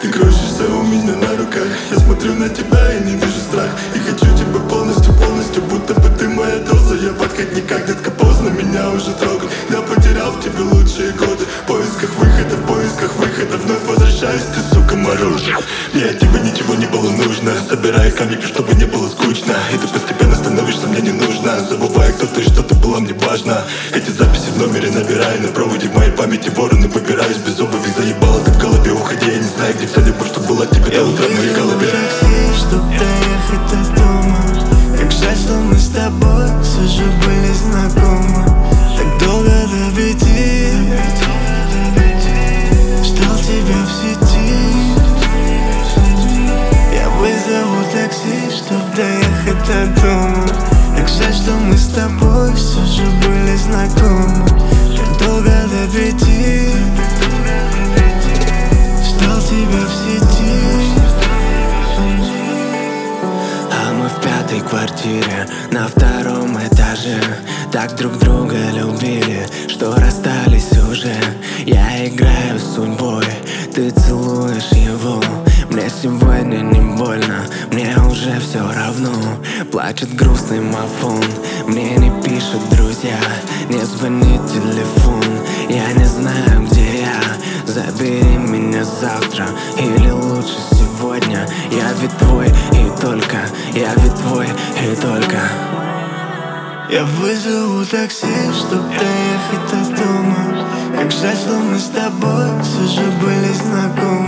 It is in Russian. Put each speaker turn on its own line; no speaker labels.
Ты кружишься у меня на руках. Я смотрю на тебя и не вижу страх. И хочу тебя полностью, полностью, будто бы ты моя доза. Я в отход никак, детка, поздно меня уже трогать. Я потерял в тебе лучшие годы. В поисках выхода, вновь возвращаюсь, ты, сука, мороженое. Мне от тебя ничего не было нужно. Собирая камешки, чтобы не было скучно. И ты постепенно становишься мне не нужна. Забывая, кто ты, что ты была, мне важно. Эти записи в номере набирай. На проводе в моей памяти вороны выбираюсь. Без обуви заебала ты в голове, уходи. Я не знаю, где вся любовь, что была тебе до утра в моей голове.
Такси, чтоб доехать до дома. Как жаль, что мы с тобой все же были знакомы. Так долго до пяти ждал тебя в сети. Я вызову такси, чтоб доехать до дома. Так жаль, что мы с тобой все же были знакомы. Так долго до пяти ждал тебя в сети. А мы в пятой квартире на втором этаже. Так друг друга любили, что расстались уже. Я играю с судьбой, ты целуешь его. Мне сегодня не больно, мне уже все равно. Плачет грустный мафон, мне не пишут друзья. Не звонит телефон, я не знаю, где я. Забери меня завтра или лучше сегодня. Я ведь твой и только, я ведь твой и только. Я вызову такси, чтоб доехать до дома. Как жаль, что мы с тобой все же были знакомы.